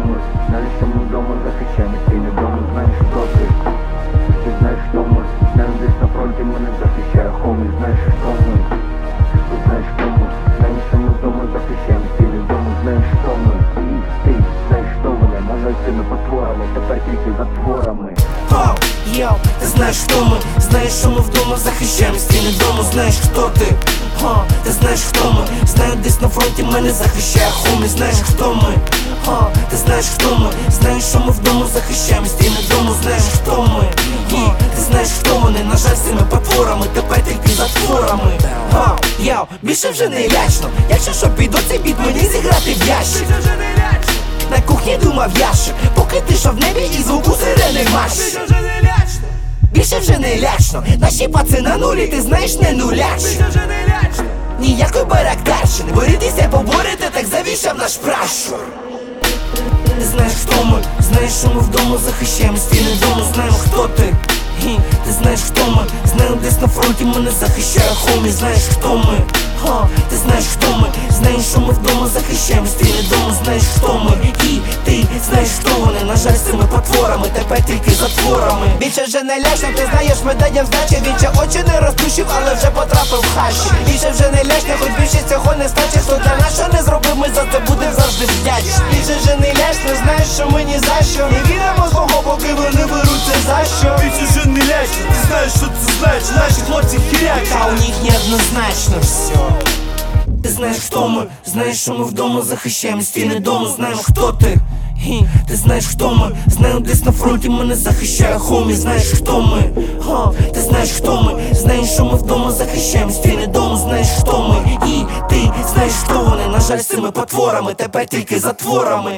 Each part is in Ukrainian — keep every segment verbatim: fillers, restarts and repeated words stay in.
ми, знаєш, що ми вдома захищаємось, ти не вдома, знаєш, хто ти. Ти знаєш, хто ми, знаєш, десь на фронті мене захищає, хомі, знаєш, хто ми. Ти знаєш, хто ми, знаєш, що ми вдома захищаємось, ти не вдома, знаєш, хто ми. І ти знаєш, хто вони, на жаль, цими потворами, тепер тільки затворами. Оу, йоу, ти знаєш, хто ми, знаєш, що ми вдома захищаємось, ти не вдома, знаєш, хто ти. О, ти знаєш, хто ми, знаю, десь на фронті мене захищає, хомі, знаєш, хто ми. О, ти знаєш, хто ми, знаєш, що ми вдома захищаємось, ти не вдома, знаєш, хто ми. О, ти знаєш, хто вони, на жаль, з цими потворами, тепер тільки затворами. Оу, йоу, більше вже не лячно, якщо що піду цей біт мені зіграти в ящик. На кухні думав ящик, поки ти шов в небі і звуку сирени марш. Більше вже не лячно, наші паци на нулі, ти знаєш, не нулячі. Ніякої барактарщини, борітися, поборете, так завішав наш пращур. Ти знаєш, хто ми, знаєш, що ми вдома захищаємось, ти не вдома, знаємо, хто ти. Хі, ти знаєш, хто ми, знаю, десь на фронті мене захищає, хомі, знаєш, хто ми. О, ти знаєш, хто ми, знаєш, що ми вдома захищаємось, ти не вдома, знаєш, хто ми. І ти знаєш, хто вони, на жаль, з цими потворами, тепер тільки затворами. Більше вже не лячно, ти знаєш, ми даєм здачі. Він ще очі не розплющив, але вже потрапив в хащі. Більше вже не лячно, хоч більше цього не стачить. Хто для нас що не зробив, ми за це будем завжди вдячні. Більше вже не лячно, знаєш, що ми ні за що не віримо злого, поки вони беруться за що. Більше вже не лячно, ти знаєш, що це значить. Наші хлопці хірячі, а у них неоднозначно все. Ти знаєш, хто ми, знаєш, що ми вдома захищаємось, ти не вдома, знаємо, хто ти. Хі, ти знаєш, хто ми, знаю, десь на фронті мене захищає, хомі, знаєш, хто ми. О, ти знаєш, хто ми, знаєш, що ми вдома захищаємось, ти не вдома, знаєш, хто ми. І ти знаєш, хто вони, на жаль, з цими потворами, тепер тільки затворами.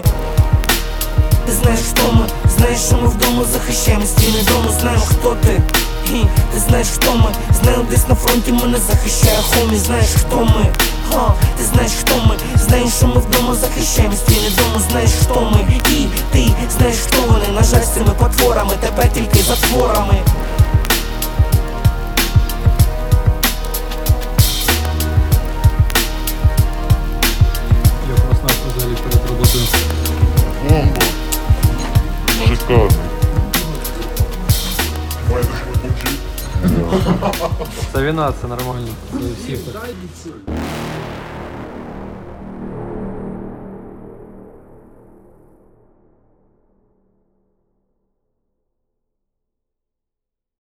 Ти знаєш, хто ми, знаєш, що ми вдома захищаємось, ти не вдома, знаємо, хто ти. Хі, ти знаєш, хто ми, знаю, десь на фронті мене захищає, хомі, знаєш, хто ми. О, ти знаєш, хто ми, знаєш, що ми вдома захищаємось, ти не вдома, знаєш, хто ми. І ти знаєш, хто вони, на жаль, з цими потворами, тепер тільки затворами. Як у вас настрій взагалі перед роботою? Бомба. Шикарно. Це війна, це нормально. Це всі так.